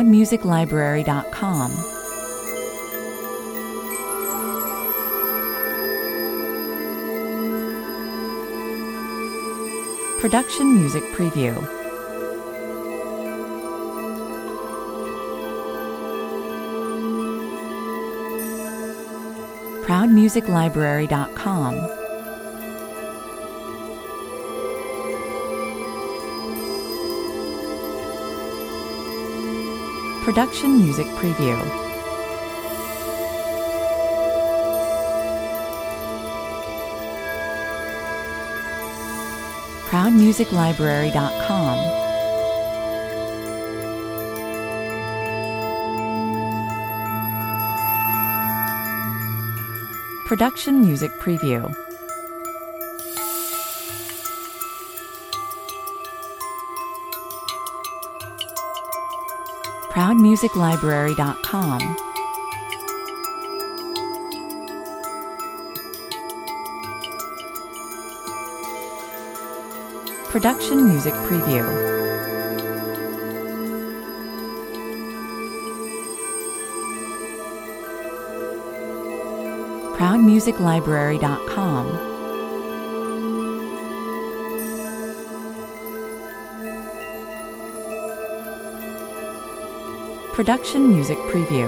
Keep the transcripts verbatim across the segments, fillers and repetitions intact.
proud music library dot com. Production Music Preview. proud music library dot com. Production Music Preview. proud music library dot com. Production Music Preview. proud music library dot com. Production Music Preview. proud music library dot com. Production Music Preview.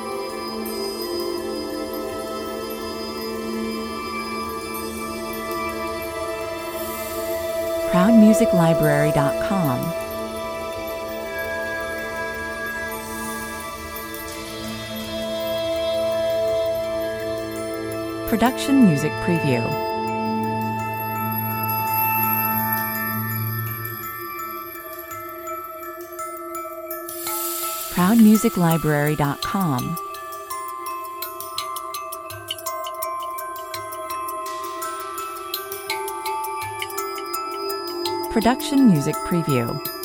proud music library dot com. Production Music Preview. proud music library dot com. Production Music Preview.